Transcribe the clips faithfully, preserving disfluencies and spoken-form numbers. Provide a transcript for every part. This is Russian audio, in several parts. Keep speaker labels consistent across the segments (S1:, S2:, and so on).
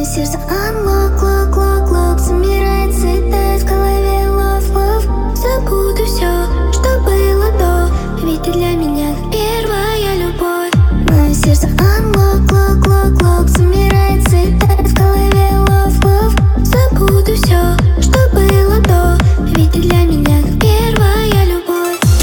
S1: Мое сердце unlock, lock, lock, lock. Замирает, цветает в голове love, love. Забуду все, что было до, ведь ты для меня как первая любовь. Мое сердце unlock, lock, lock, lock. Замирает, цветает в голове love, love. Забуду все, что было до, ведь ты для меня как первая любовь.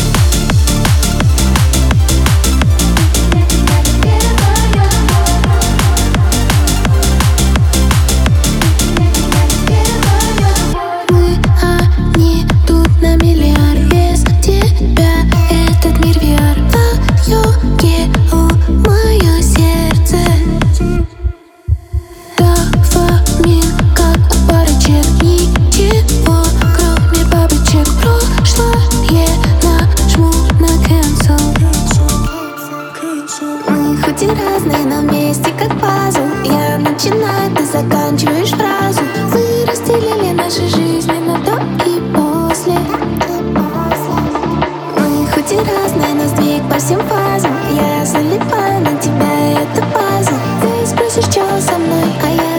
S1: Хоть и разные, но вместе как пазл. Я начинаю, ты заканчиваешь фразу. Мы разделили наши жизни на до и после. Мы хоть и разные, но сдвиг по всем фазам. Я залипаю на тебя, и это пазл. Ты спросишь, что со мной, а я